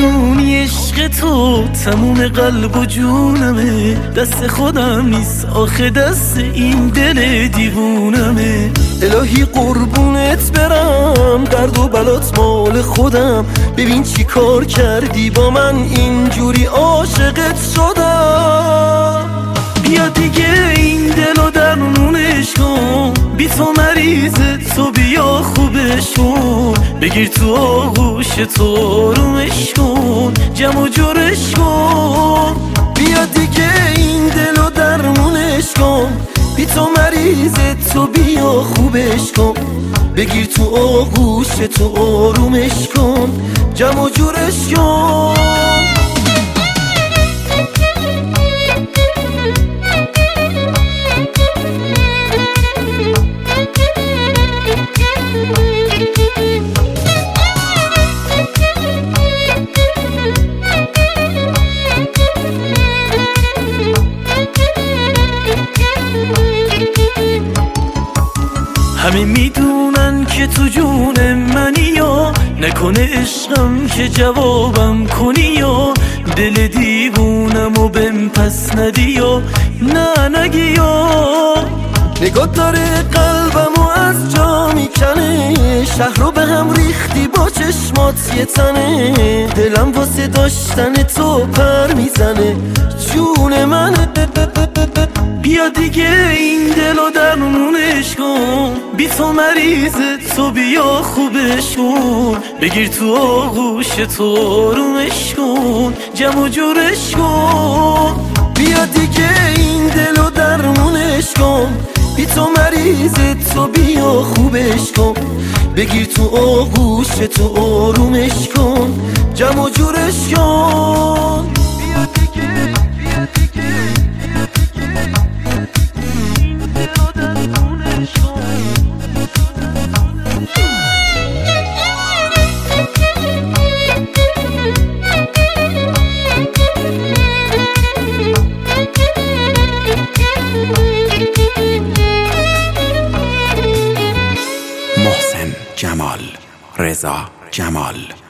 بدونی عشق تو تموم قلب و جونمه، دست خودم نیست آخه دست این دل دیوونمه. الهی قربونت برم، درد و بلات مال خودم، ببین چی کار کردی با من، اینجوری عاشقت شدم. بیا دیگه این دلو درمونش کن، بی تو مریضه تو بیا خوبش کن، بگیر تو آغوش تو آرومش کن، جمع و جورش کن. بیا دیگه این دلو درمونش کن، بی تو مریضه تو بیا خوبش کن، بگیر تو آغوش تو آرومش کن، جمع و جورش کن. همه میدونن که تو جون منی، یا نکنه عشقم که جوابم کنی، یا دل دیوونم و بهم پس ندی، یا نه نگی، یا نگاه داره قلبم و از جا میکنه، شهر رو به هم ریختی با چشمات یه تنه، دلم واسه داشتن تو پر میزنه، جون منه. بیا دیگه این دلو درمونش کن، بی تو مریضه تو بیا خوبش کن، بگیر تو آغوش تو آرومش کن، جمع و جورش کن. بیا دیگه این دلو درمونش کن، بی تو مریضه تو بیا خوبش کن، بگیر تو آغوش تو آرومش کن، جمع و جورش کن. بیا دیگه بیا دیگه محسن جمال، رضا جمال.